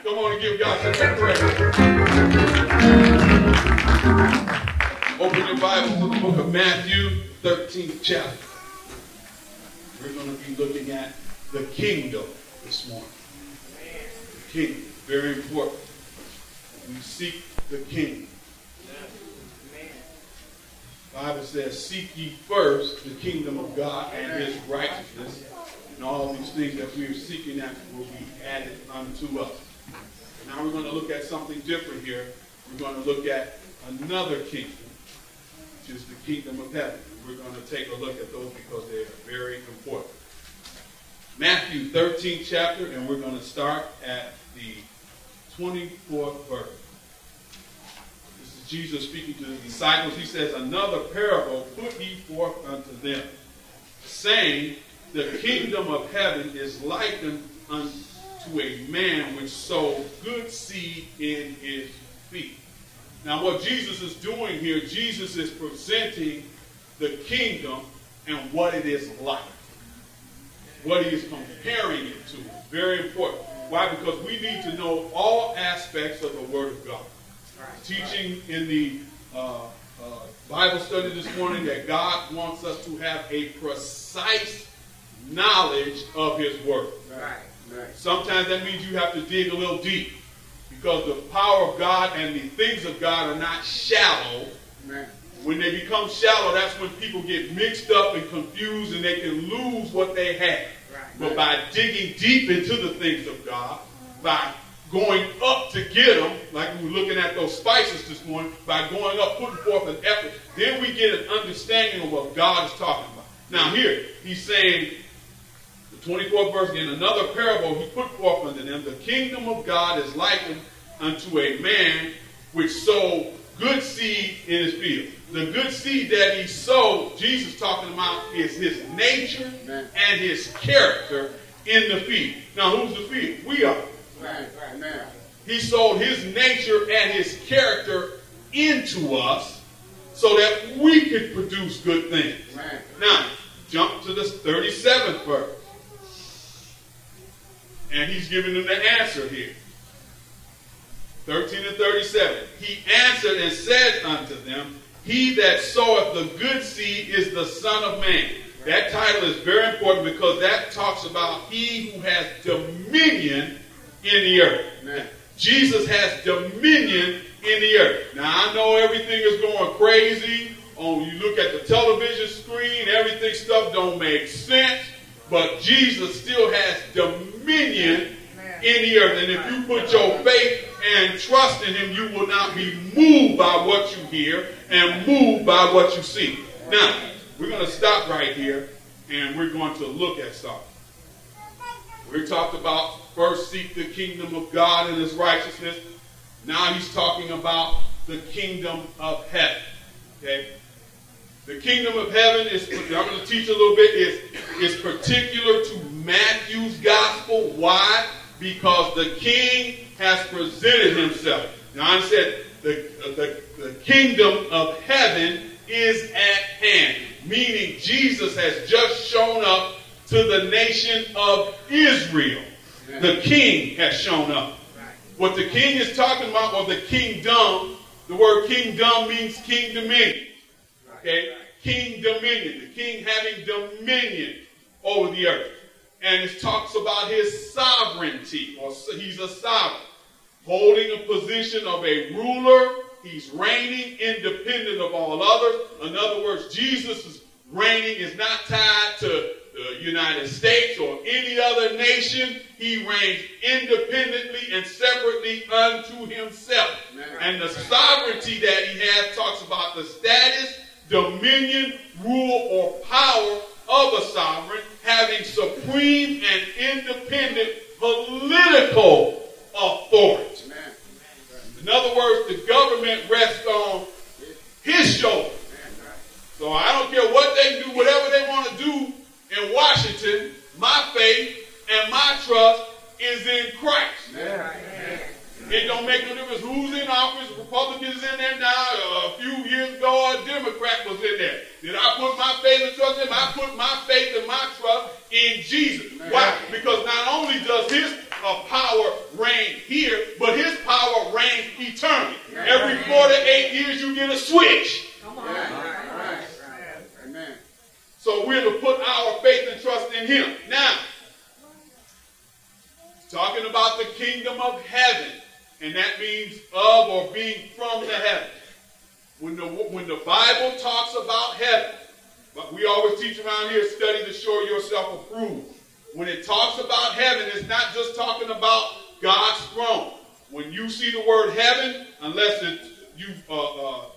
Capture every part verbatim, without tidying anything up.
Come on and give God some praise. Open your Bible to the book of Matthew, thirteenth chapter. We're going to be looking at the kingdom this morning. The kingdom, very important. We seek the kingdom. The Bible says, seek ye first the kingdom of God and his righteousness, and all these things that we are seeking after will be added unto us. Now we're going to look at something different here. We're going to look at another kingdom, which is the kingdom of heaven. We're going to take a look at those because they are very important. Matthew thirteenth chapter, and we're going to start at the twenty-fourth verse. This is Jesus speaking to his disciples. He says, another parable put ye forth unto them, saying, the kingdom of heaven is likened unto a man which sowed good seed in his field. Now what Jesus is doing here, Jesus is presenting the kingdom and what it is like. What he is comparing it to. Very important. Why? Because we need to know all aspects of the Word of God. Right. Teaching in the uh, uh, Bible study this morning that God wants us to have a precise knowledge of his Word. Right. Right. Sometimes that means you have to dig a little deep. Because the power of God and the things of God are not shallow. Right. When they become shallow, that's when people get mixed up and confused and they can lose what they have. Right. But by digging deep into the things of God, by going up to get them, like we were looking at those spices this morning, by going up, putting forth an effort, then we get an understanding of what God is talking about. Now here, he's saying, the twenty-fourth verse, in another parable he put forth unto them, the kingdom of God is likened unto a man which sowed good seed in his field. The good seed that he sowed, Jesus talking about, is his nature Amen. And his character in the field. Now, who's the field? We are. Right, right, man. He sowed his nature and his character into us so that we could produce good things. Right. Now, jump to the thirty-seventh verse. And he's giving them the answer here. thirteen and thirty-seven. He answered and said unto them, he that soweth the good seed is the Son of Man. That title is very important because that talks about he who has dominion in the earth. Amen. Jesus has dominion in the earth. Now I know everything is going crazy. Oh, you look at the television screen, everything stuff don't make sense. But Jesus still has dominion in the earth. And if you put your faith and trust in him, you will not be moved by what you hear and moved by what you see. Now, we're going to stop right here and we're going to look at something. We talked about first seek the kingdom of God and his righteousness. Now he's talking about the kingdom of heaven. Okay? The kingdom of heaven is, I'm going to teach a little bit, is, is particular to Matthew's gospel. Why? Because the king has presented himself. Now I said the, the, the kingdom of heaven is at hand. Meaning Jesus has just shown up to the nation of Israel. The king has shown up. What the king is talking about, or the kingdom, the word kingdom means king dominion. Okay? King dominion. The king having dominion over the earth. And it talks about his sovereignty, or he's a sovereign, holding a position of a ruler. He's reigning independent of all others. In other words, Jesus' reigning is not tied to the United States or any other nation. He reigns independently and separately unto himself. And the sovereignty that he has talks about the status, dominion, rule, or power of a sovereign having supreme and independent political authority. In other words, the government rests on his shoulders. So I don't care what they do, whatever they want to do in Washington, my faith and my trust is in Christ. Amen. It don't make no difference who's in office. Republicans in there now. A few years ago, a Democrat was in there. Did I put my faith and trust in him? I put my faith and my trust in Jesus. Amen. Why? Because not only does his of power reign here, but his power reigns eternally. Every four to eight years you get a switch. Come on. Right, right, right. Amen. So we're to put our faith and trust in him. Now, talking about the kingdom of heaven, and that means of or being from the heavens. When the, when the Bible talks about heaven, but we always teach around here, study to show yourself approved. When it talks about heaven, it's not just talking about God's throne. When you see the word heaven, unless it, you uh, uh,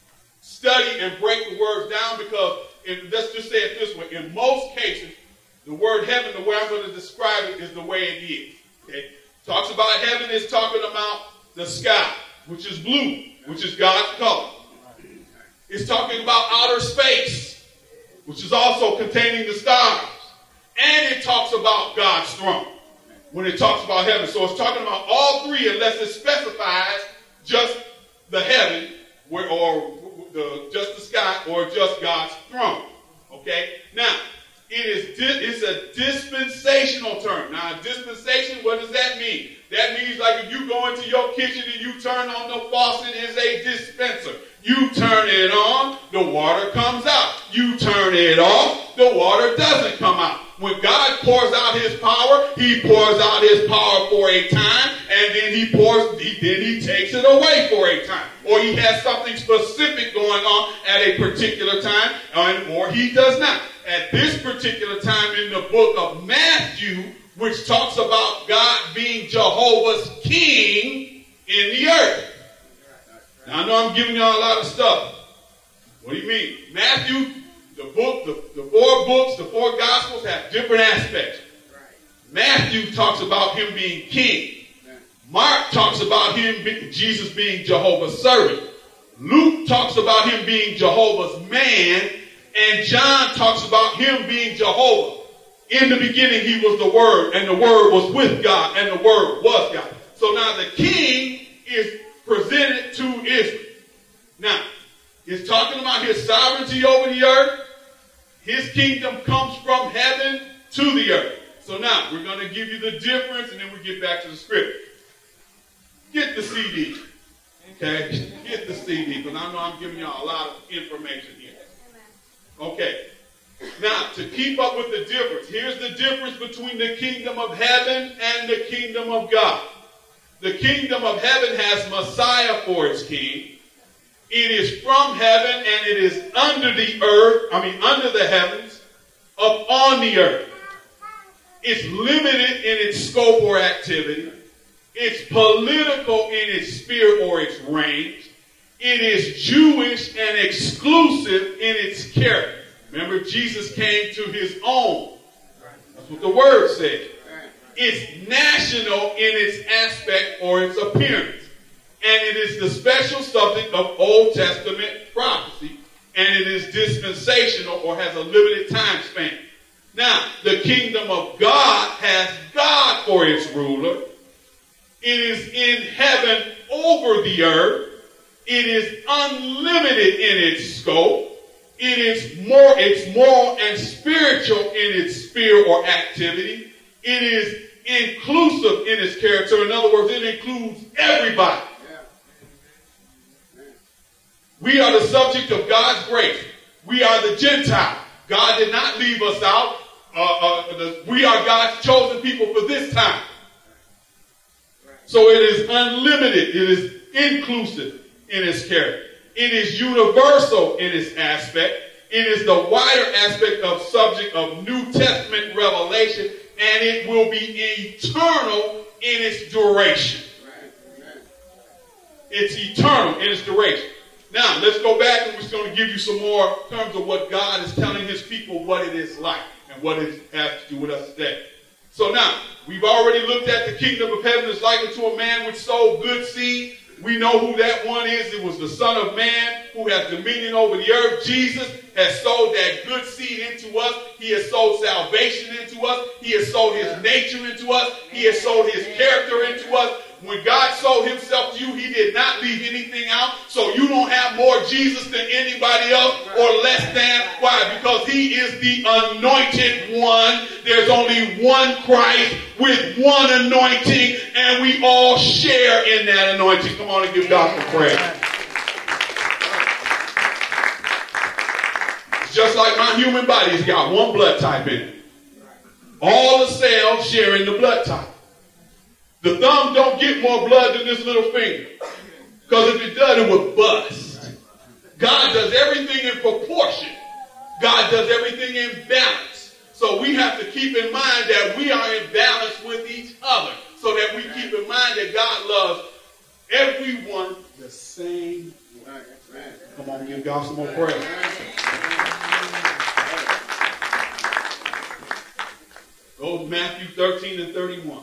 study and break the words down, because in, let's just say it this way. In most cases, the word heaven, the way I'm going to describe it, is the way it is. Okay? Talks about heaven, is talking about the sky, which is blue, which is God's color. It's talking about outer space, which is also containing the stars. And it talks about God's throne when it talks about heaven. So it's talking about all three, unless it specifies just the heaven where, or the, just the sky or just God's throne. Okay? Now, it is it's a dispensational term. Now, dispensation, what does that mean? That means like if you go into your kitchen and you turn on the faucet, it's a dispenser. You turn it on, the water comes out. You turn it off, the water doesn't come out. When God pours out his power, he pours out his power for a time, and then he pours, he, then he takes it away for a time. Or he has something specific going on at a particular time, or he does not. At this particular time in the book of Matthew, which talks about God being Jehovah's king in the earth. Now, I know I'm giving y'all a lot of stuff. What do you mean? Matthew, the book, the, the four books, the four gospels have different aspects. Matthew talks about him being king. Mark talks about him, Jesus being Jehovah's servant. Luke talks about him being Jehovah's man. And John talks about him being Jehovah. In the beginning, he was the Word, and the Word was with God, and the Word was God. So now the king is presented to Israel. Now, he's talking about his sovereignty over the earth. His kingdom comes from heaven to the earth. So now, we're going to give you the difference, and then we get back to the script. Get the C D. Okay? Get the C D, because I know I'm giving y'all a lot of information here. Okay. Now, to keep up with the difference, here's the difference between the kingdom of heaven and the kingdom of God. The kingdom of heaven has Messiah for its king. It is from heaven and it is under the earth, I mean under the heavens, up on the earth. It's limited in its scope or activity. It's political in its sphere or its range. It is Jewish and exclusive in its character. Remember, Jesus came to his own. That's what the word says. It's national in its aspect or its appearance. And it is the special subject of Old Testament prophecy. And it is dispensational or has a limited time span. Now, the kingdom of God has God for its ruler. It is in heaven over the earth. It is unlimited in its scope. It is more, it's moral and spiritual in its sphere or activity. It is inclusive in its character. In other words, it includes everybody. We are the subject of God's grace. We are the Gentile. God did not leave us out. Uh, uh, the, we are God's chosen people for this time. So it is unlimited. It is inclusive in its character. It is universal in its aspect. It is the wider aspect of subject of New Testament revelation, and it will be eternal in its duration. It's eternal in its duration. Now, let's go back and we're just going to give you some more terms of what God is telling his people what it is like and what it has to do with us today. So now, we've already looked at the kingdom of heaven is likened to a man which sowed good seed. We know who that one is. It was the Son of Man who has dominion over the earth. Jesus has sowed that good seed into us. He has sowed salvation into us. He has sowed his nature into us. He has sowed his character into us. when God sold himself to you, he did not leave anything out. So you don't have more Jesus than anybody else or less than. Why? Because he is the anointed one. There's only one Christ with one anointing, and we all share in that anointing. Come on and give God some praise. It's just like my human body. It's got one blood type in it. All the cells share in the blood type. The thumb don't get more blood than this little finger. Because if it does, it would bust. God does everything in proportion. God does everything in balance. So we have to keep in mind that we are in balance with each other. So that we keep in mind that God loves everyone the same way. Come on, give God some more praise. Go to Matthew thirteen and thirty-one.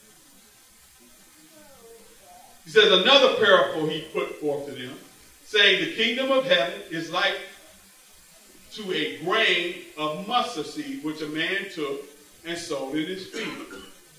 He says, another parable he put forth to them, saying, the kingdom of heaven is like to a grain of mustard seed, which a man took and sowed in his field,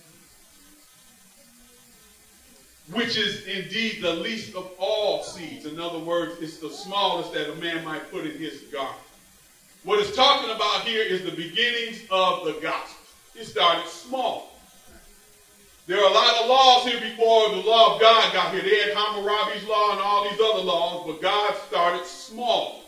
which is indeed the least of all seeds. In other words, it's the smallest that a man might put in his garden. What it's talking about here is the beginnings of the gospel. It started small. There are a lot of laws here before the law of God got here. They had Hammurabi's law and all these other laws, but God started small.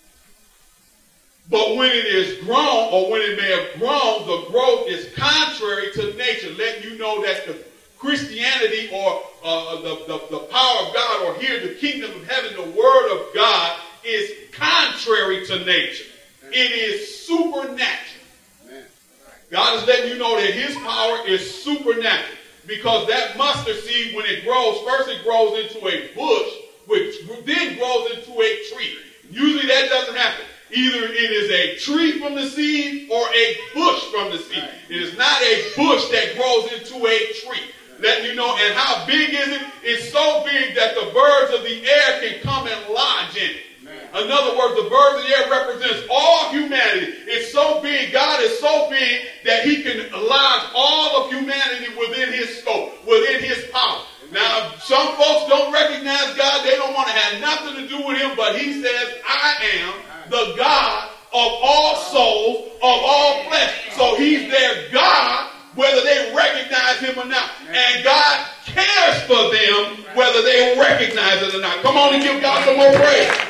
But when it is grown, or when it may have grown, the growth is contrary to nature, letting you know that the Christianity or uh, the, the, the power of God, or here the kingdom of heaven, the word of God, is contrary to nature. It is supernatural. God is letting you know that his power is supernatural. Because that mustard seed, when it grows, first it grows into a bush, which then grows into a tree. Usually that doesn't happen. Either it is a tree from the seed or a bush from the seed. It is not a bush that grows into a tree. Letting you know, and how big is it? It's so big that the birds of the air can come and lodge in it. In other words, the birds of the air represents all humanity. It's so big, God is so big that he can lodge all of humanity within his scope, within his power. Now, some folks don't recognize God. They don't want to have nothing to do with him, but he says, I am the God of all souls, of all flesh. So he's their God, whether they recognize him or not. And God cares for them, whether they recognize it or not. Come on and give God some more praise.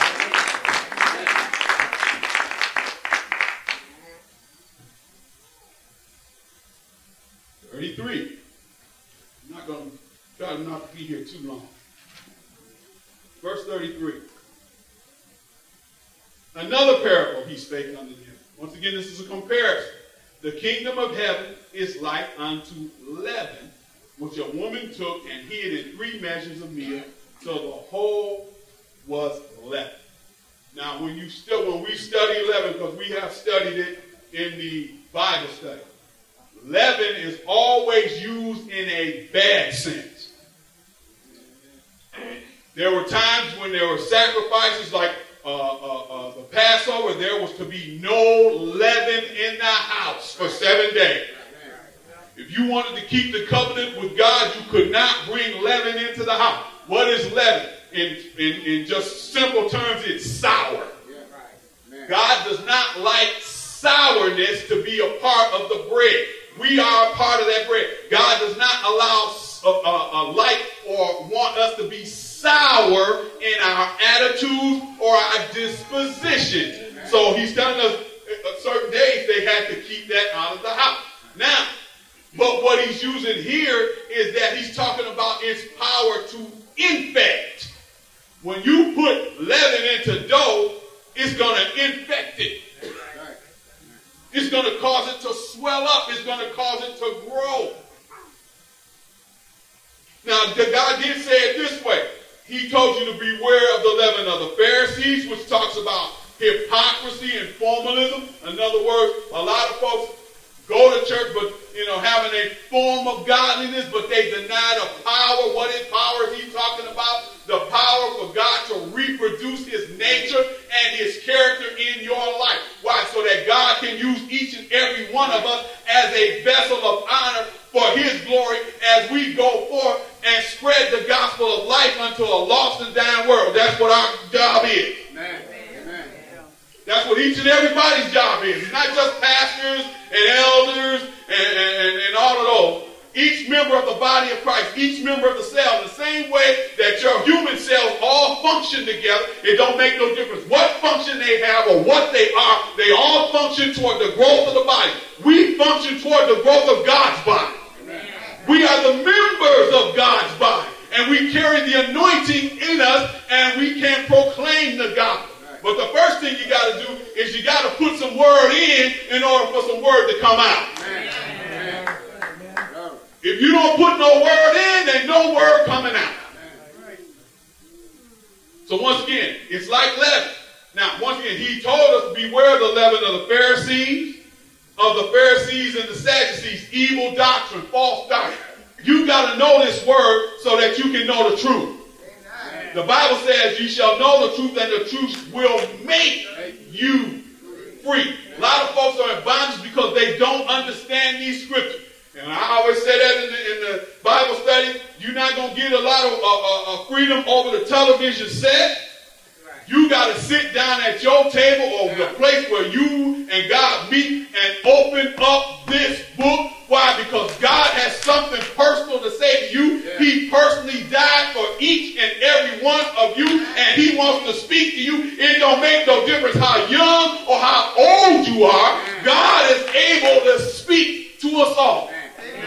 thirty-three. I'm not going to try not to be here too long. Verse thirty-three. Another parable he spake unto them. Once again, this is a comparison. The kingdom of heaven is like unto leaven, which a woman took and hid in three measures of meal, till the whole was leavened. Now, when you still, when we study leaven, because we have studied it in the Bible study, leaven is always used in a bad sense. There were times when there were sacrifices like uh, uh, uh, the Passover. There was to be no leaven in the house for seven days. If you wanted to keep the covenant with God, you could not bring leaven into the house. What is leaven? In, in, in just simple terms, it's sour. God does not like sourness to be a part of the bread. We are a part of that bread. God does not allow a, a, a like or want us to be sour in our attitudes or our disposition. So he's telling us uh, certain days they had to keep that out of the house. Now, but what he's using here is that he's talking about its power to infect. When you put leaven into dough, it's going to infect it. It's going to cause it to swell up. It's going to cause it to grow. Now, God did say it this way. He told you to beware of the leaven of the Pharisees, which talks about hypocrisy and formalism. In other words, a lot of folks go to church, but, you know, having a form of godliness, but they deny the power. What is power is he talking about? The power for God to reproduce his nature and his character in your life. Why? So that God can use each and every one of us as a vessel of honor for his glory as we go forth and spread the gospel of life unto a lost and dying world. That's what our job is. Amen. Amen. That's what each and everybody's job is. It's not just pastors and elders and, and, and all of those. Each member of the body of Christ, each member of the cell, the same way that your human cells all function together, it don't make no difference what function they have or what they are. They all function toward the growth of the body. We function toward the growth of God's body. We are the members of God's body, and we carry the anointing in us, and we can proclaim the gospel. But the first thing you got to do is you got to put some word in in order for some word to come out. Amen. Amen. If you don't put no word in, there's no word coming out. So once again, it's like leaven. Now, once again, he told us, beware the leaven of the Pharisees, of the Pharisees and the Sadducees, evil doctrine, false doctrine. You got to know this word so that you can know the truth. Amen. The Bible says you shall know the truth, and the truth will make you free. A lot of folks are in bondage because they don't understand these scriptures. And I always say that in the, in the Bible study, you're not going to get a lot of uh, uh, freedom over the television set. You got to sit down at your table or the place where you and God meet and open up this book. Why? Because God has something personal to say to you. Yeah. He personally died for each and every one of you, and he wants to speak to you. It don't make no difference how young or how old you are. Yeah. God is able to speak to us all. Yeah.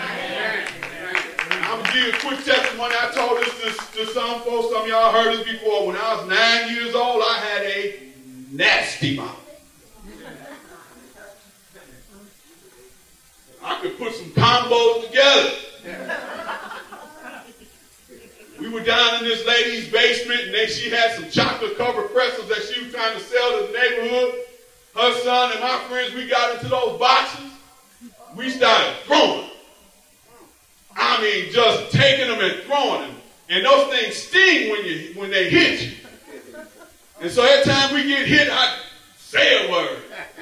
I'm going to give you a quick testimony. I told this to, to some folks. Some of y'all heard this before. When I was nine years old, I had a nasty mouth. I could put some combos together. We were down in this lady's basement, and then she had some chocolate-covered pretzels that she was trying to sell to the neighborhood. Her son and my friends, we got into those boxes. We started throwing. I mean, just taking them and throwing them. And those things sting when you when they hit you. And so every time we get hit, I say a word.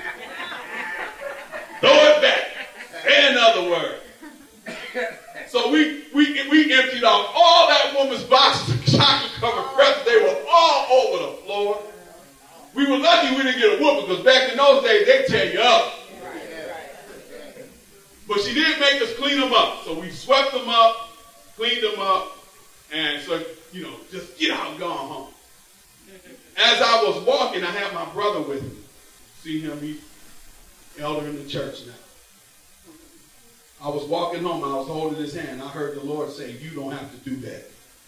Throw it back. Say another word. So we we we emptied out all that woman's boxes of chocolate-covered pretzels. They were all over the floor. We were lucky we didn't get a whooping, because back in those days, they tear you up. But she did make us clean them up. So we swept them up, cleaned them up, and so, you know, just get out and go home. As I was walking, I had my brother with me. See him, he's elder in the church now. I was walking home, I was holding his hand. I heard the Lord say, you don't have to do that.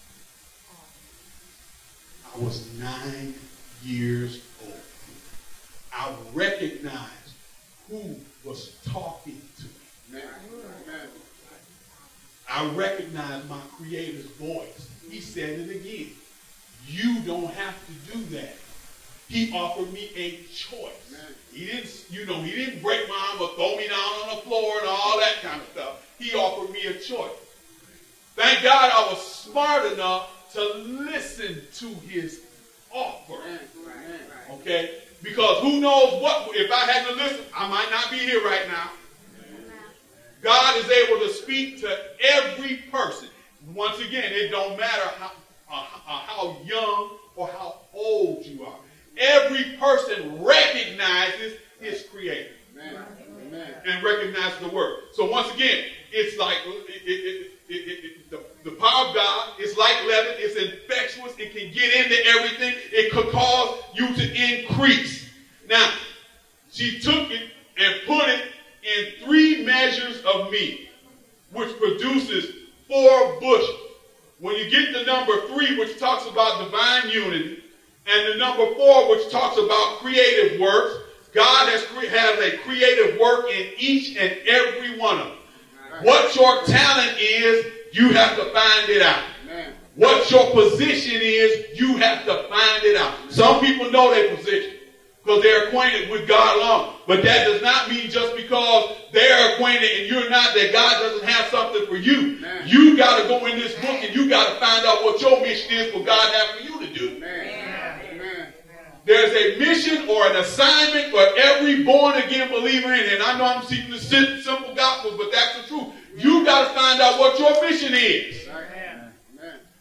I was nine years old. I recognized who was talking to me. Amen. I recognized my Creator's voice. He said it again. You don't have to do that. He offered me a choice. Amen. He didn't, you know, he didn't break my arm or throw me down on the floor and all that kind of stuff. He offered me a choice. Thank God I was smart enough to listen to his offer. Okay? Because who knows what, if I had to listen, I might not be here right now. God is able to speak to every person. Once again, it don't matter how, uh, uh, how young or how old you are. Every person recognizes his Creator. Amen. Amen. And recognizes the Word. So once again, it's like it, it, it, it, it, the, the power of God is like leaven. It's infectious. It can get into everything. It could cause you to increase. Now, she took it and put it in three measures of meat, which produces four bushels. When you get the number three, which talks about divine unity, and the number four, which talks about creative works, God has, has a creative work in each and every one of them. Right. What your talent is, you have to find it out. Amen. What your position is, you have to find it out. Some people know their position because they're acquainted with God alone. But that does not mean just because they're acquainted and you're not, that God doesn't have something for you. Amen. You got to go in this book and you got to find out what your mission is, what God has for you to do. Amen. There's a mission or an assignment for every born-again believer in it. And I know I'm speaking the simple gospel, but that's the truth. You got to find out what your mission is. Amen.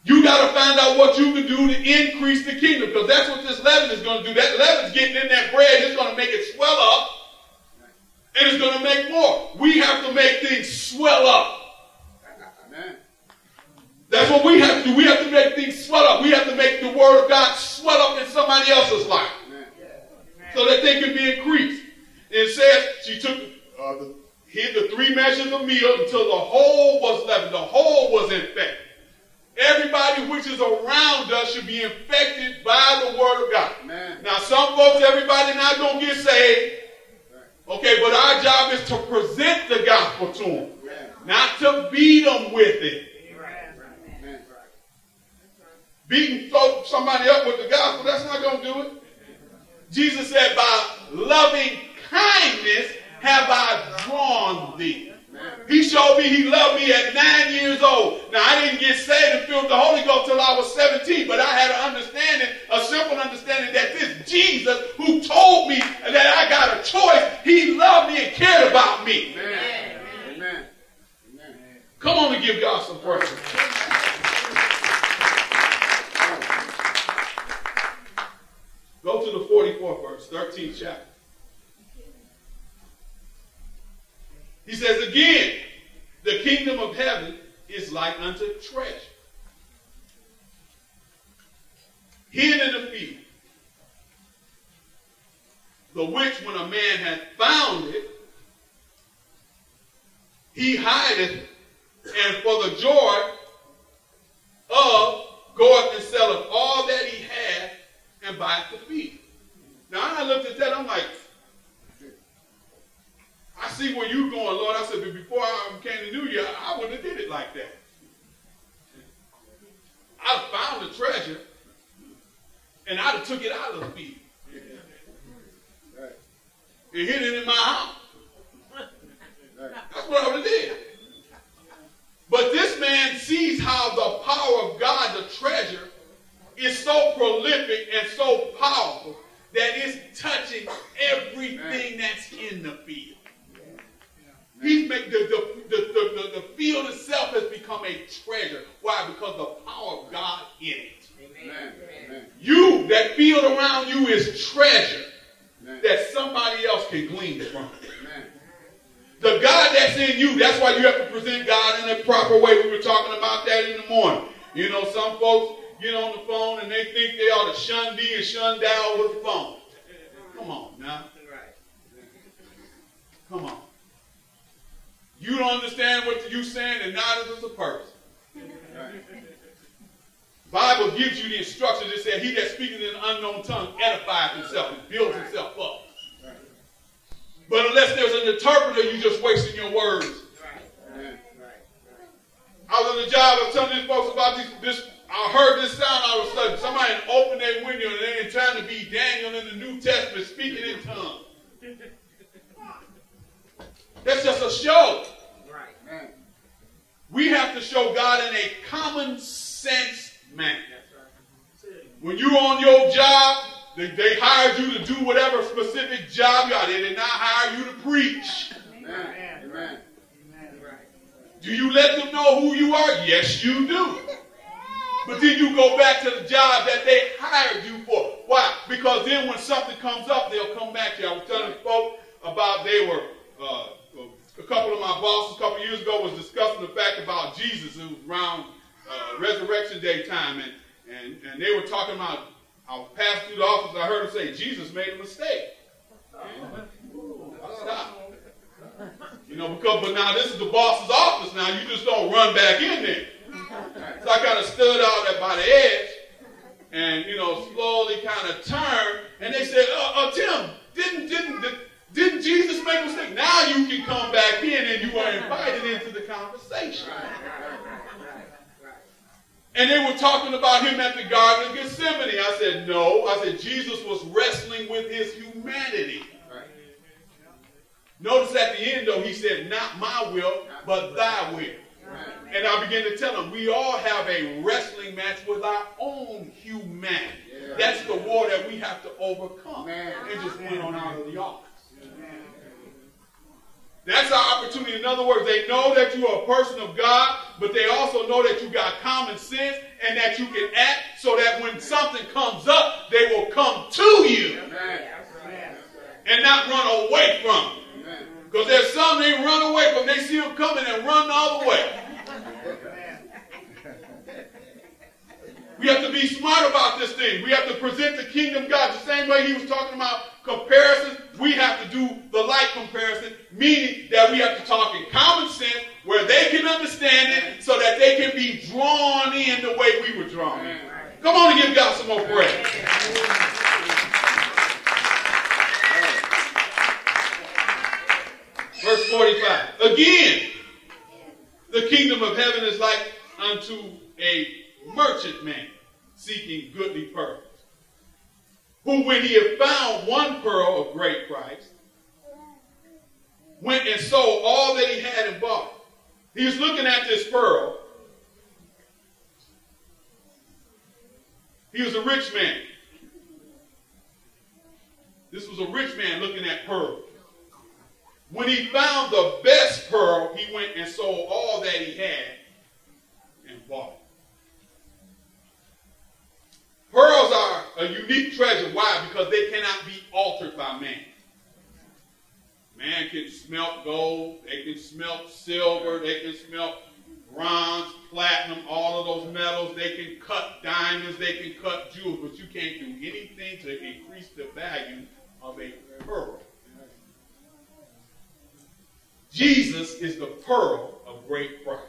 You got to find out what you can do to increase the kingdom, because that's what this leaven is going to do. That leaven's getting in that bread. It's going to make it swell up, and it's going to make more. We have to make things swell up. Amen. That's what we have to do. We have to make things swell up. We have to make the word of God swell up in somebody else's life, Amen. So that they can be increased. And it says she took uh, the, hid the three measures of meal until the whole was leavened. The whole was infected. Everybody which is around us should be infected by the word of God. Amen. Now, some folks, everybody not going to get saved. Okay, but our job is to present the gospel to them, Amen. Not to beat them with it. Amen. Beating somebody up with the gospel, that's not going to do it. Jesus said, by loving kindness have I drawn thee. He showed me he loved me at nine years old. Now, I didn't get saved and filled with the Holy Ghost till I was seventeen, but I had an understanding, a simple understanding that this Jesus who told me that I got a choice, he loved me and cared about me. Amen. Amen. Amen. Come on and give God some praise. Go to the forty-fourth verse, thirteenth chapter. He says again, the kingdom of heaven is like unto treasure, hid in the field, the which when a man hath found it, he hideth, and for the joy of goeth and selleth all that he hath, and buyeth the field. Now I looked at that, I'm like, I see where you're going, Lord. I said, but before I came to know you, I wouldn't have did it like that. I'd have found the treasure, and I'd have took it out of the field. Right. And hid it in my house. Right. That's what I would have did. But this man sees how the power of God, the treasure, is so prolific and so powerful that it's touching everything right. that's in the field. He's make the, the, the, the, the field itself has become a treasure. Why? Because the power of God in it. Amen. Amen. You, that field around you is treasure Amen. That somebody else can glean from. Amen. The God that's in you, that's why you have to present God in a proper way. We were talking about that in the morning. You know, some folks get on the phone and they think they ought to shun thee and shun thou with the phone. Come on now. Come on. You don't understand what you're saying, and neither does the person. Right. Bible gives you the instructions. It says, he that speaketh in an unknown tongue edifieth himself and builds right. himself up. Right. But unless there's an interpreter, you're just wasting your words. Right. Right. I was on the job, I was telling these folks about this, this. I heard this sound all of a sudden. Somebody opened their window and they ain't trying to be Daniel in the New Testament speaking in tongues. That's just a show. Right. We have to show God in a common sense manner. Right. When you're on your job, they, they hired you to do whatever specific job you are. They did not hire you to preach. Amen. Amen. Do you let them know who you are? Yes, you do. But then you go back to the job that they hired you for. Why? Because then when something comes up, they'll come back to you. I was telling folks about they were... Uh, A couple of my bosses a couple of years ago was discussing the fact about Jesus. It was around uh, Resurrection Day time, and, and, and they were talking about, I was passing through the office, and I heard them say, Jesus made a mistake. I stopped. You know, because, but now this is the boss's office now, you just don't run back in there. So I kind of stood out there by the edge, and, you know, slowly kind of turned, and they said, uh, uh, Tim, didn't, didn't, didn't, Didn't Jesus make a mistake? Now you can come back in and you were invited into the conversation. And they were talking about him at the Garden of Gethsemane. I said, no. I said, Jesus was wrestling with his humanity. Notice at the end, though, he said, not my will, but thy will. And I began to tell him, we all have a wrestling match with our own humanity. That's the war that we have to overcome. And just went on out of the office. That's our opportunity. In other words, they know that you are a person of God, but they also know that you got common sense and that you can act so that when something comes up, they will come to you. Amen. And not run away from it. Because there's some they run away from. They see them coming and run the other way. We have to be smart about this thing. We have to present the kingdom of God the same way he was talking about comparisons. We have to do the like comparison, meaning that we have to talk in common sense where they can understand it so that they can be drawn in the way we were drawn in. Come on and give God some more praise. Verse forty-five. Again, the kingdom of heaven is like unto a merchant man seeking goodly pearls, who when he had found one pearl of great price, went and sold all that he had and bought. He was looking at this pearl. He was a rich man. This was a rich man looking at pearls. When he found the best pearl, he went and sold all that he had and bought it. Pearls are a unique treasure. Why? Because they cannot be altered by man. Man can smelt gold, they can smelt silver, they can smelt bronze, platinum, all of those metals. They can cut diamonds, they can cut jewels, but you can't do anything to increase the value of a pearl. Jesus is the pearl of great price.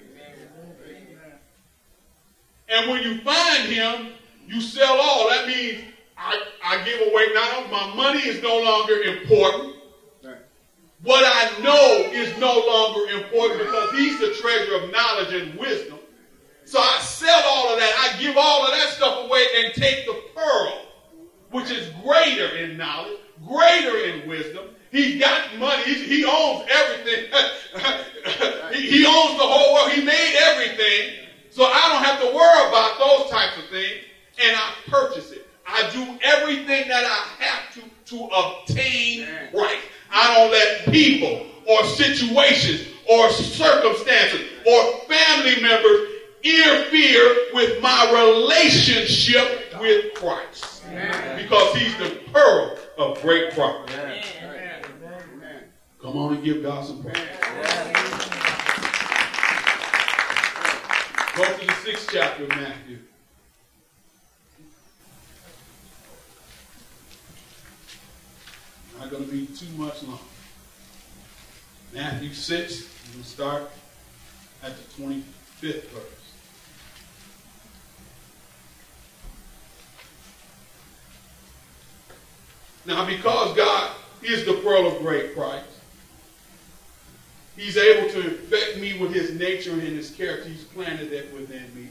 And when you find him, you sell all. That means I, I give away, now my money is no longer important. What I know is no longer important because he's the treasure of knowledge and wisdom. So I sell all of that. I give all of that stuff away and take the pearl, which is greater in knowledge, greater in wisdom. He's got money. He's, he owns everything. he, he owns the whole world. He made everything. So I don't have to worry about those types of things. And I purchase it. I do everything that I have to to obtain right. I don't let people or situations or circumstances or family members interfere with my relationship with Christ. Amen. Because he's the pearl of great price. Amen. Amen. Come on and give God some praise. Go to the sixth chapter of Matthew. Not going to be too much longer. Matthew six, we're going to start at the twenty-fifth verse. Now, because God is the pearl of great price, he's able to infect me with his nature and his character. He's planted that within me.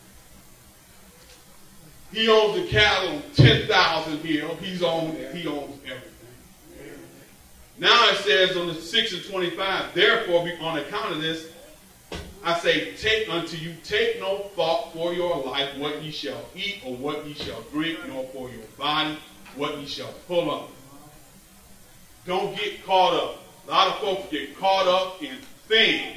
He owns the cattle on ten thousand hills. He's owned, he owns everything. Now it says on the six and twenty-five, therefore, on account of this, I say, take unto you, take no thought for your life, what ye shall eat, or what ye shall drink, nor for your body, what ye shall pull up. Don't get caught up. A lot of folks get caught up in things.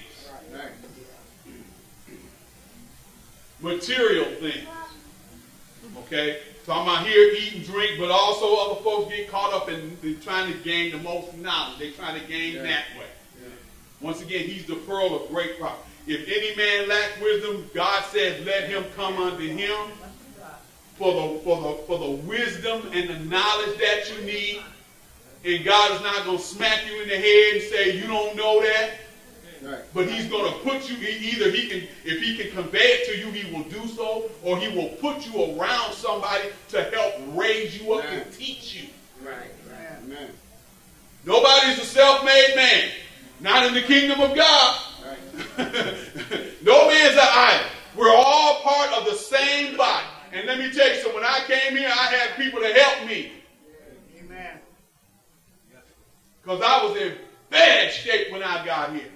Material things. Okay? Talking about here, eat and drink, but also other folks get caught up in, in trying to gain the most knowledge. They're trying to gain yeah. that way. Yeah. Once again, he's the pearl of great price. If any man lack wisdom, God says, let him come unto him for the, for the, for the wisdom and the knowledge that you need. And God is not going to smack you in the head and say, you don't know that. Right. But he's going to put you, either he can, if he can convey it to you, he will do so, or he will put you around somebody to help raise you up Amen. And teach you. Right. Right. Amen. Nobody's a self-made man. Not in the kingdom of God. Right. No man's an idol. We're all part of the same body. And let me tell you, so when I came here, I had people to help me. Amen. Because I was in bad shape when I got here.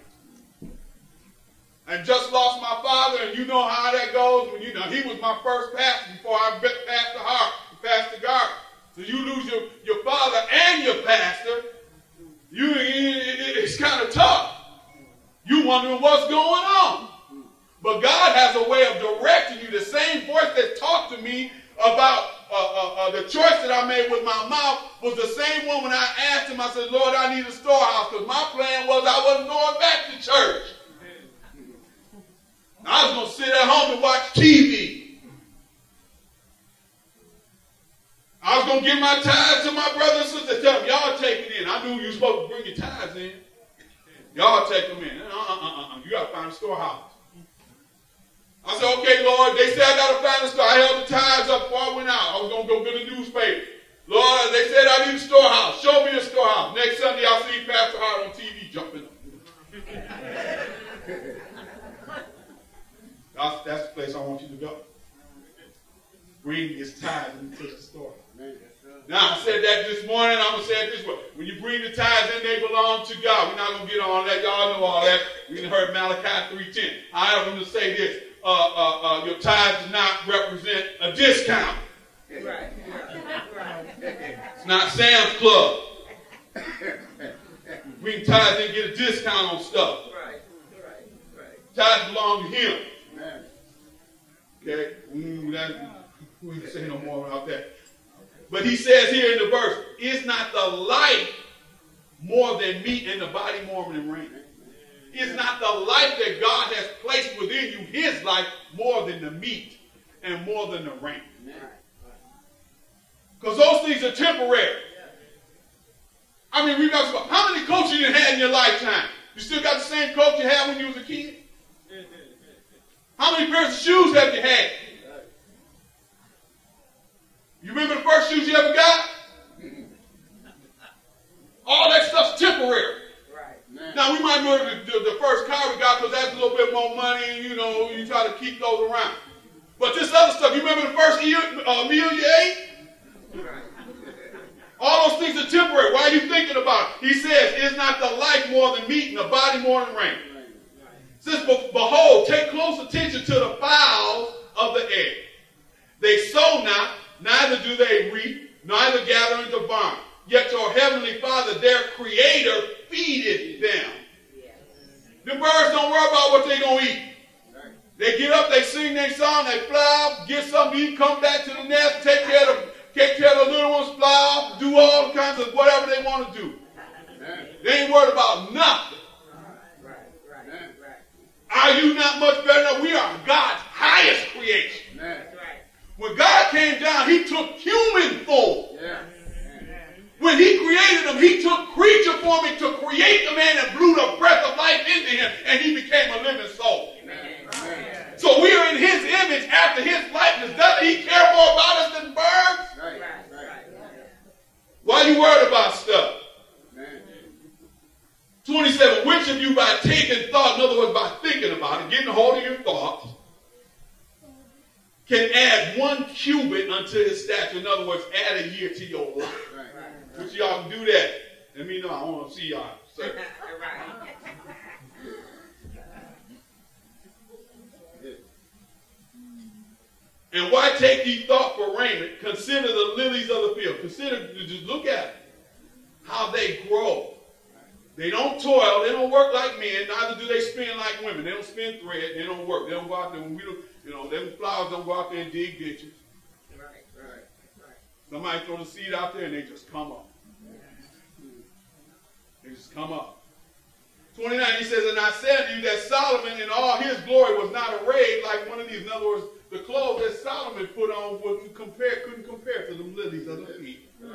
And just lost my father, and you know how that goes. When you know he was my first pastor before I met Pastor Hart, Pastor Garth. So you lose your, your father and your pastor, you it, it's kind of tough. You wondering what's going on. But God has a way of directing you. The same voice that talked to me about uh, uh, uh, the choice that I made with my mouth was the same one when I asked him. I said, Lord, I need a storehouse, because my plan was I wasn't going back to church. I was going to sit at home and watch T V. I was going to give my tithes to my brothers and sisters. Tell them, y'all take it in. I knew you were supposed to bring your tithes in. Y'all take them in. Uh-uh-uh-uh. You got to find a storehouse. I said, okay, Lord. They said I got to find a store. I held the tithes up before I went out. I was going to go get a newspaper. Lord, they said I need a storehouse. Show me a storehouse. Next Sunday, I'll see Pastor Hart on T V jumping up. that's, that's the place I want you to go. Bring his tithes into the store. Now, I said that this morning. I'm going to say it this way. When you bring the tithes in, they belong to God. We're not going to get on that. Y'all know all that. We heard Malachi three ten. I have them to say this. Uh, uh, uh, your tithes do not represent a discount. Right. Right. It's not Sam's Club. Bring tithes in and get a discount on stuff. Right. Right. Right. Tithes belong to him. Amen. Okay? Mm, that, we can say no more about that. But he says here in the verse, is not the life more than meat and the body more than raiment? Is not the life that God has placed within you, his life, more than the meat and more than the raiment? Because those things are temporary. I mean, we got how many coats you had in your lifetime? You still got the same coat you had when you was a kid? How many pairs of shoes have you had? You remember the first shoes you ever got? All that stuff's temporary. Right. Now, we might remember the, the, the first car we got because that's a little bit more money, and, you know, you try to keep those around. But this other stuff, you remember the first year, uh, meal you ate? Right. All those things are temporary. Why are you thinking about it? He says, is not the life more than meat and the body more than raiment? Right. Right. Says, behold, take close attention to the fowls of the air. They sow not, neither do they reap, neither gather into barn. Yet your heavenly Father, their creator, feedeth them. Yes. The birds don't worry about what they're going to eat. Right. They get up, they sing their song, they fly up, get something to eat, come back to the nest, take care of the, take care of the little ones, fly up, do all kinds of whatever they want to do. Amen. They ain't worried about nothing. Right. Right. Right. Right. Are you not much better? No, we are God's highest creation. Amen. When God came down, he took human form. Yeah. When he created him, he took creature form to create the man and blew the breath of life into him, and he became a living soul. Amen. So we are in his image after his likeness. Doesn't he care more about us than birds? Right. Right. Why are you worried about stuff? Amen. twenty-seven, which of you by taking thought, in other words, by thinking about it, getting a hold of your thoughts, can add one cubit unto his stature. In other words, add a year to your life. Right, right, right. Which y'all can do that. Let me know. I want to see y'all. Sir. And why take ye thought for raiment? Consider the lilies of the field. Consider, just look at it. How they grow. They don't toil. They don't work like men. Neither do they spin like women. They don't spin thread. They don't work. They don't go out there. When we don't, you know, them flowers don't go out there and dig ditches. Right, right, right. Somebody throw the seed out there and they just come up. They just come up. twenty-nine, he says, and I said to you that Solomon in all his glory was not arrayed like one of these. In other words, the clothes that Solomon put on wouldn't compare, couldn't compare to the lilies of the field. Right.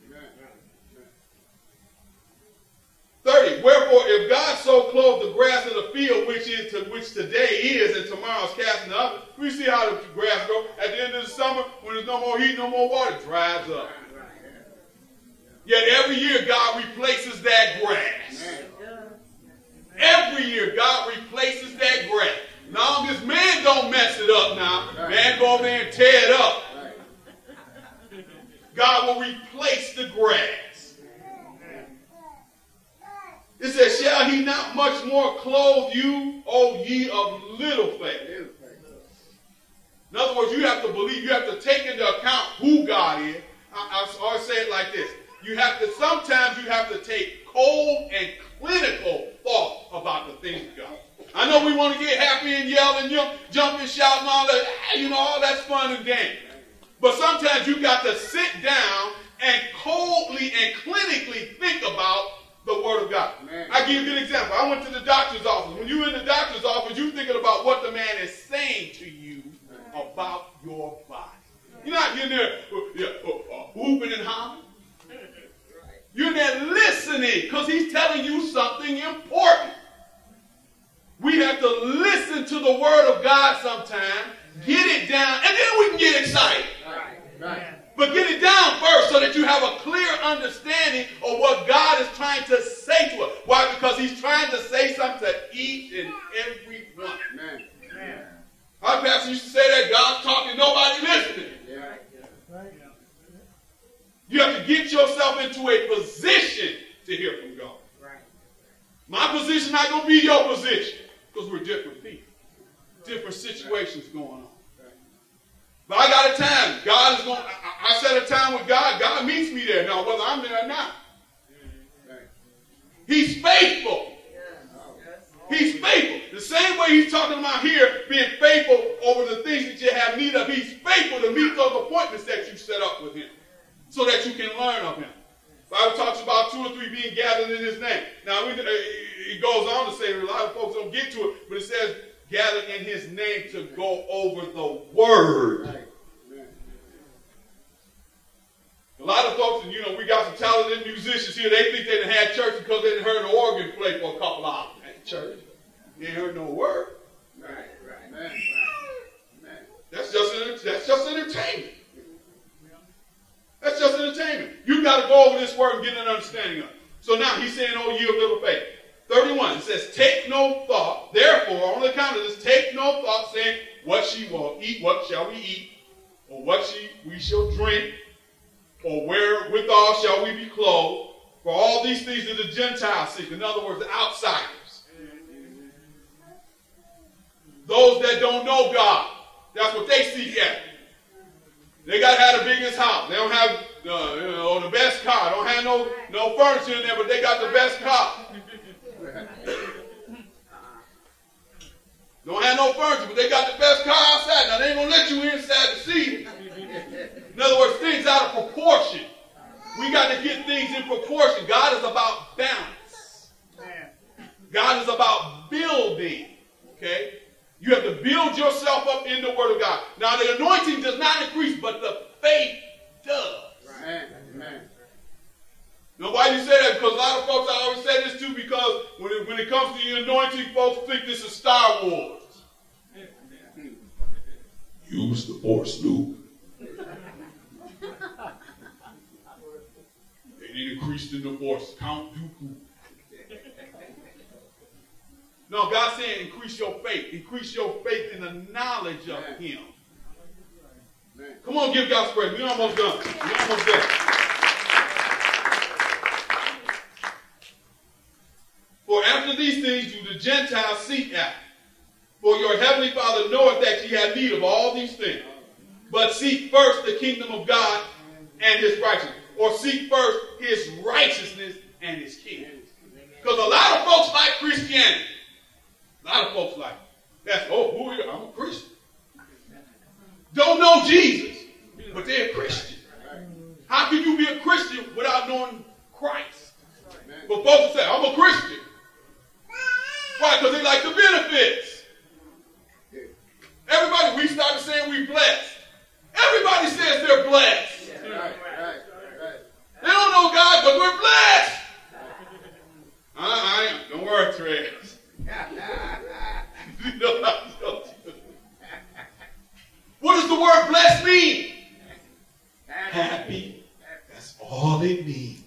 thirty, wherefore if God so clothed the grass of the field, which is to, which today is and tomorrow is cast in the oven, we see how the grass grows. At the end of the summer, when there's no more heat, no more water, it dries up. Yet every year God replaces that grass. Every year God replaces that grass. Now this man don't mess it up now. Man go over there and tear it up. God will replace the grass. It says, shall he not much more clothe you, O ye of little faith? In other words, you have to believe, you have to take into account who God is. I, I always say it like this. You have to, sometimes you have to take cold and clinical thought about the things of God. I know we want to get happy and yell and jump, jump and shout and all that. You know, all that's fun and games. But sometimes you got to sit down and coldly and clinically think about the Word of God. I'll give you a good example. I went to the doctor's office. When you're in the doctor's office, you're thinking about what the man is saying to you about your body. You're not getting there uh, uh, whooping and hollering. You're there listening because he's telling you something important. We have to listen to the Word of God sometime, get it down, and then we can get excited. Right. Right. But get it down first so that you have a clear understanding of what God is trying to say to us. Why? Because he's trying to say something to each and every one. Amen. Amen. Our pastor used to say that God's talking, nobody listening. Yeah. You have to get yourself into a position to hear from God. Right. My position not going to be your position because we're different people. Different situations going on. But I got a time. God is going. I, I set a time with God. God meets me there now, whether I'm there or not. He's faithful. He's faithful. The same way he's talking about here, being faithful over the things that you have need of. He's faithful to meet those appointments that you set up with him, so that you can learn of him. The Bible talks about two or three being gathered in his name. Now it goes on to say that a lot of folks don't get to it, but it says, gathered in his name to go over the word. Right. A lot of folks, and you know, we got some talented musicians here, they think they done had church because they done heard the organ play for a couple hours. Ain't church. You ain't heard no word. Right, right. Man, right. Man. That's just, that's just entertainment. That's just entertainment. You got to go over this word and get an understanding of it. So now he's saying, oh, ye of little faith. thirty-one, it says, take no thought. Therefore, on the account of this, take no thought, saying, what she will eat, what shall we eat, or what she we shall drink, or wherewithal shall we be clothed? For all these things are the Gentiles seek. In other words, the outsiders. Those that don't know God. That's what they seek at. They got to have the biggest house. They don't have uh, you know, the best car. Don't have no, no furniture in there, but they got the best car. Don't have no furniture, but they got the best car outside. Now, they ain't going to let you inside to see it. In other words, things out of proportion. We got to get things in proportion. God is about balance. God is about building. Okay? You have to build yourself up in the Word of God. Now, the anointing does not increase, but the faith does. Amen. Amen. Now, why do you say that? Because a lot of folks, I always say this too, because when it, when it comes to the anointing, folks think this is Star Wars. Use the Force, Luke. They need increased in the Force. Count Dooku. No, God's saying increase your faith. Increase your faith in the knowledge of Amen. Him. Amen. Come on, give God praise. We're almost done. We're almost there. For after these things do the Gentiles seek after. For your heavenly Father knoweth that ye have need of all these things. But seek first the kingdom of God and his righteousness. Or seek first his righteousness and his kingdom. Because a lot of folks like Christianity. A lot of folks like that's, oh, who are you? I'm a Christian. Don't know Jesus, but they're a Christian. How can you be a Christian without knowing Christ? But folks say, I'm a Christian. Why? Because they like the benefits. Everybody, we started saying we're blessed. Everybody says they're blessed. Right, right, right. They don't know God, but we're blessed. I, I am. Don't worry, Therese. What does the word blessed mean? Happy. That's all it means.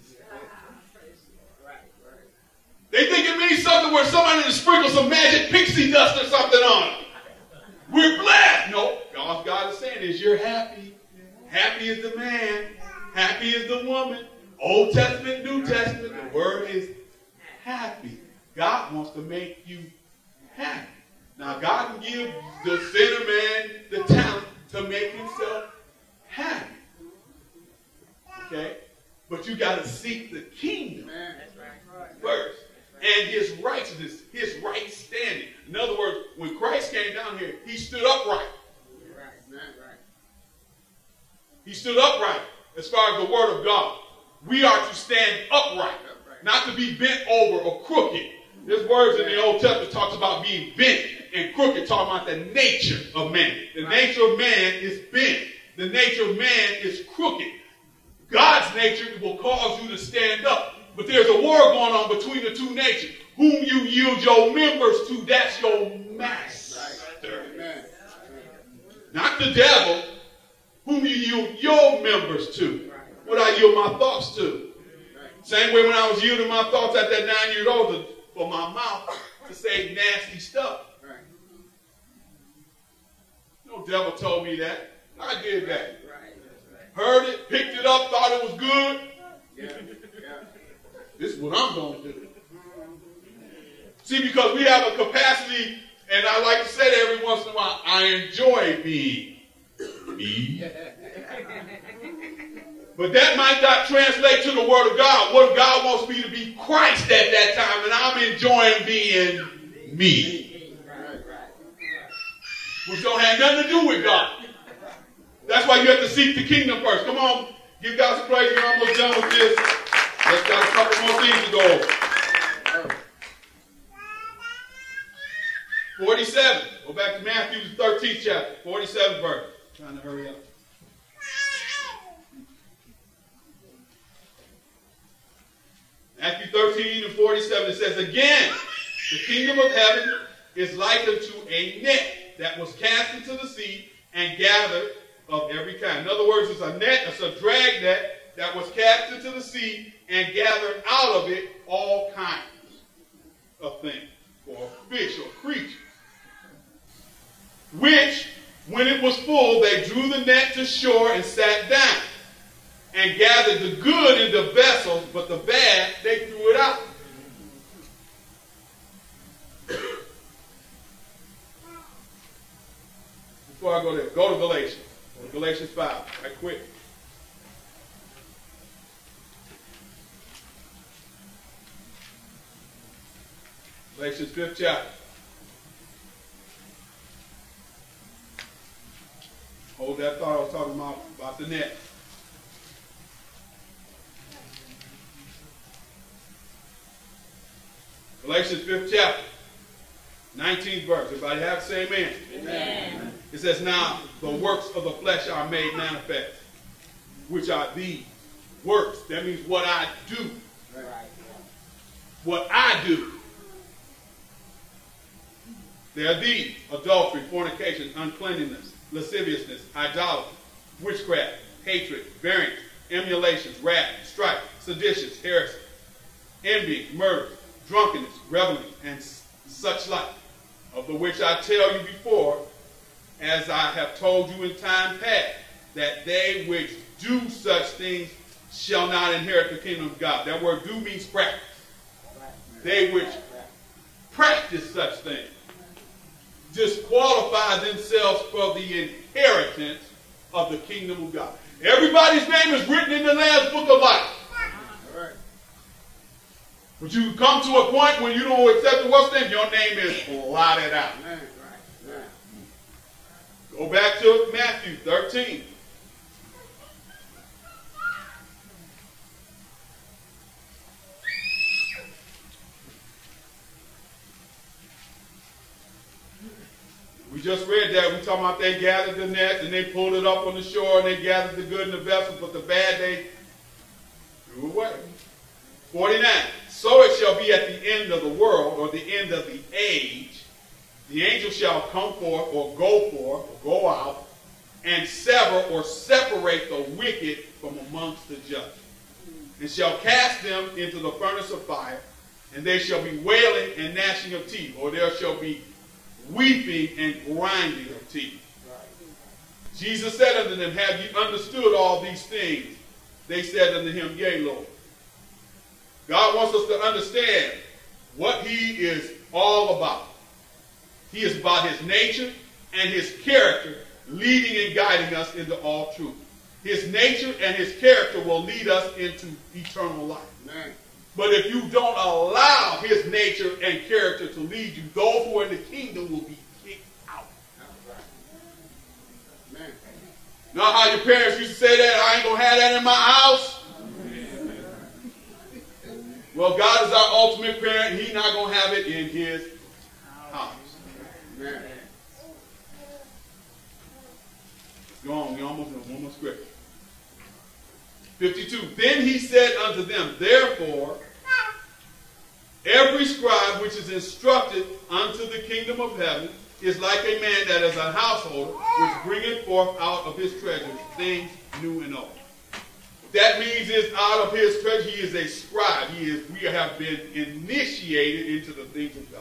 They think it means something where somebody just sprinkles some magic pixie dust or something on it. We're blessed. No, all God is saying is you're happy. Happy is the man. Happy is the woman. Old Testament, New Testament. The word is happy. God wants to make you happy. Now, God can give the sinner man the talent to make himself happy. Okay? But you got to seek the kingdom first. And his righteousness, his right standing. In other words, when Christ came down here, he stood upright. He stood upright as far as the word of God. We are to stand upright, not to be bent over or crooked. There's words in the Old Testament talks about being bent and crooked, talking about the nature of man. The nature of man is bent. The nature of man is crooked. God's nature will cause you to stand up. But there's a war going on between the two natures. Whom you yield your members to, that's your master. Not the devil. Whom you yield your members to. What I yield my thoughts to. Same way when I was yielding my thoughts at that nine years old for my mouth to say nasty stuff. No devil told me that. I did that. Heard it, picked it up, thought it was good. Yeah. Yeah. This is what I'm going to do. See, because we have a capacity, and I like to say that every once in a while, I enjoy being me. But that might not translate to the Word of God. What if God wants me to be Christ at that time, and I'm enjoying being me? Which don't have nothing to do with God. That's why you have to seek the kingdom first. Come on, give God some praise. We're almost done with this. Let's got a couple more things to go over. forty-seven. Go back to Matthew, the thirteenth chapter. forty-seventh verse. I'm trying to hurry up. Matthew thirteen and forty-seven. It says, again, the kingdom of heaven is like unto a net that was cast into the sea and gathered of every kind. In other words, it's a net, it's a drag net that was cast into the sea and gathered out of it all kinds of things, or fish or creatures. Which, when it was full, they drew the net to shore and sat down, and gathered the good into vessels, but the bad they threw it out. Before I go there, go to Galatians. Go to Galatians five, right quick. Galatians fifth chapter. Hold that thought I was talking about, about the net. Galatians fifth chapter, nineteenth verse. Everybody have to say amen. Amen. It says, now the works of the flesh are made manifest, which are these works. That means what I do. Right. What I do. They are these: adultery, fornication, uncleanness, lasciviousness, idolatry, witchcraft, hatred, variance, emulations, wrath, strife, seditions, heresy, envy, murder, drunkenness, revelings, and such like, of the which I tell you before, as I have told you in time past, that they which do such things shall not inherit the kingdom of God. That word do means practice. They which practice such things disqualify themselves for the inheritance of the kingdom of God. Everybody's name is written in the Lamb's book of life. All right. But you come to a point when you don't accept the what's name, your name is blotted out. Right. Right. Go back to Matthew thirteen. We just read that. We talking about they gathered the net and they pulled it up on the shore and they gathered the good in the vessels, but the bad they threw away. forty-nine. So it shall be at the end of the world, or the end of the age, the angel shall come forth or go forth or go out and sever or separate the wicked from amongst the just, and shall cast them into the furnace of fire, and they shall be wailing and gnashing of teeth, or there shall be weeping and grinding of teeth. Right. Jesus said unto them, have you understood all these things? They said unto him, yea, Lord. God wants us to understand what he is all about. He is about his nature and his character, leading and guiding us into all truth. His nature and his character will lead us into eternal life. Amen. But if you don't allow his nature and character to lead you, those who are in the kingdom will be kicked out. Amen. Know how your parents used to say that? I ain't going to have that in my house. Well, God is our ultimate parent. He's not going to have it in his house. Amen. Go on. We almost know one more scripture. fifty-two. Then he said unto them, therefore, every scribe which is instructed unto the kingdom of heaven is like a man that is a householder, which bringeth forth out of his treasure things new and old. That means is out of his treasure, he is a scribe. He is, we have been initiated into the things of God.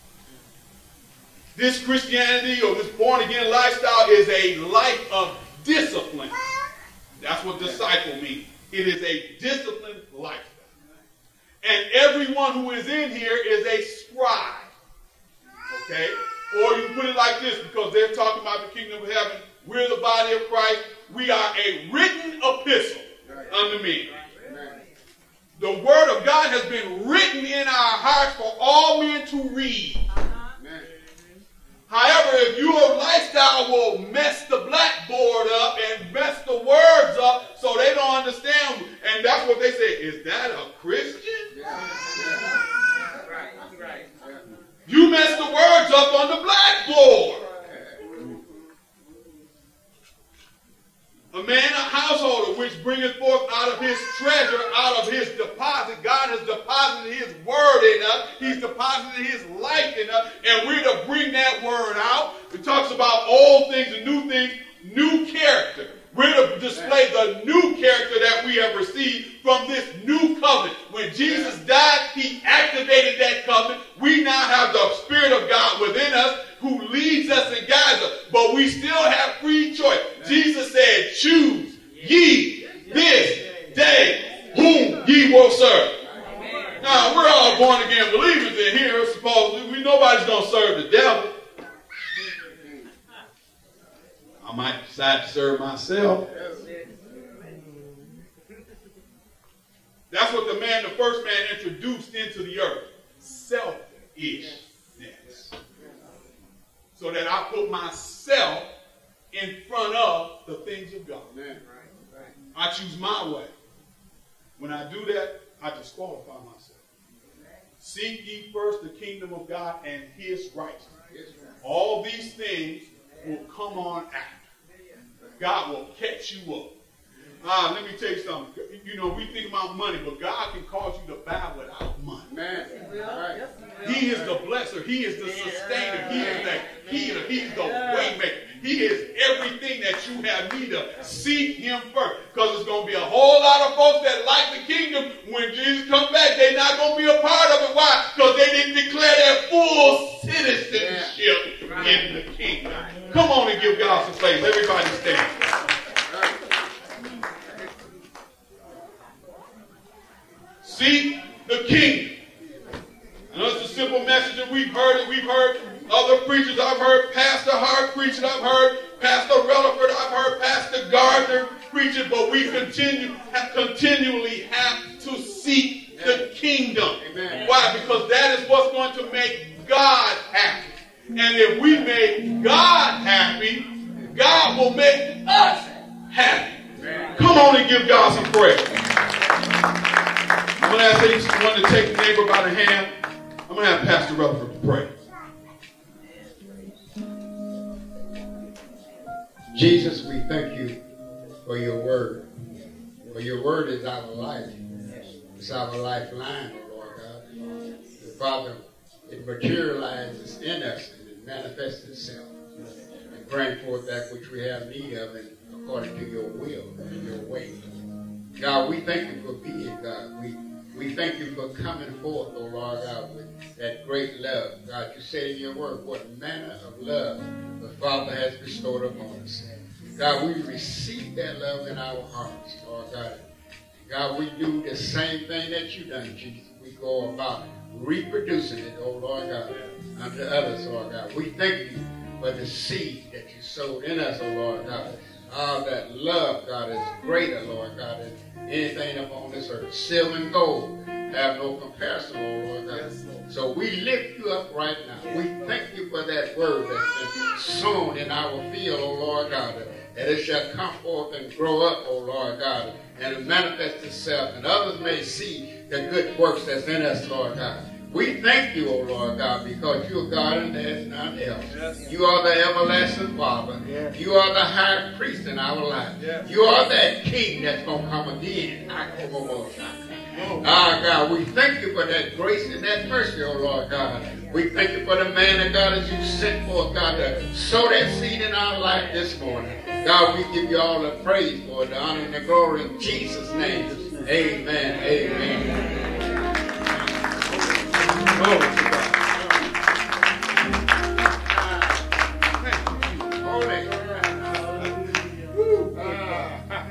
This Christianity or this born-again lifestyle is a life of discipline. That's what disciple means. It is a disciplined lifestyle. And everyone who is in here is a scribe. Okay? Or you can put it like this, because they're talking about the kingdom of heaven. We're the body of Christ. We are a written epistle unto men. The word of God has been written in our hearts for all men to read. However, if your lifestyle will mess the blackboard up and mess the words up so they don't understand, and that's what they say, is that a Christian? Yeah. Right, right. You mess the words up on the blackboard. A man, a householder, which bringeth forth out of his treasure, out of his deposit. God has deposited his word in us. He's deposited his life in us. And we're to bring that word out. It talks about old things and new things, new character. We're to display the new character that we have received from this new covenant. When Jesus died, he activated that covenant. We now have the Spirit of God within us who leads us and guides us. But we still have free choice. Jesus said, choose ye this day whom ye will serve. Now, we're all born again believers in here. Supposedly, we nobody's going to serve the devil. I might decide to serve myself. That's what the man, the first man, introduced into the earth. Selfishness. So that I put myself in front of the things of God. I choose my way. When I do that, I disqualify myself. Seek ye first the kingdom of God and his righteousness. All these things will come on after. God will catch you up. Ah, let me tell you something. You know, we think about money, but God can cause you to buy without money. Man. Right. He is the blesser. He is the sustainer. He is the healer. He's the waymaker. He is everything that you have need of. Seek him first. Because there's going to be a whole lot of folks that like the kingdom. When Jesus comes back, they're not going to be a part of it. Why? Because they didn't declare their full citizenship in the kingdom. Come on and give God some praise. Everybody stand. Seek the kingdom. I know it's a simple message that we've heard it. We've heard other preachers. I've heard Pastor Hart preach it. I've heard Pastor Relaford. I've heard Pastor Gardner preach it. But we continue, have, continually have to seek the kingdom. Amen. Why? Because that is what's going to make God happy. And if we make God happy, God will make us happy. Amen. Come on and give God some praise. I'm going to ask each one to take the neighbor by the hand. I'm going to have Pastor Rutherford to pray. Jesus, we thank you for your word. For your word is our life. It's our lifeline, oh Lord God. Father, it materializes in us and it manifests itself and bring forth that which we have need of and according to your will and your way. God, we thank you for being God. We We thank you for coming forth, oh Lord God, with that great love. God, you said in your word, what manner of love the Father has bestowed upon us. God, we receive that love in our hearts, Lord God. God, we do the same thing that you done, Jesus. We go about reproducing it, oh Lord God, unto others, Lord God. We thank you for the seed that you sowed in us, oh Lord God. Ah, that love, God, is greater, Lord God, than anything upon this earth. Silver and gold have no comparison, oh Lord God. Yes, Lord. So we lift you up right now. We thank you for that word that's been sown in our field, oh Lord God, that it shall come forth and grow up, oh Lord God, and manifest itself, and others may see the good works that's in us, Lord God. We thank you, O Lord God, because you are God and there's none else. Yes. You are the everlasting Father. Yes. You are the high priest in our life. Yes. You are that King that's going to come again. Ah, God, we thank you for that grace and that mercy, O Lord God. We thank you for the man of God as you sent forth, God, to sow that seed in our life this morning. God, we give you all the praise for it, the honor and the glory in Jesus' name. Amen. Amen. Amen. Oh.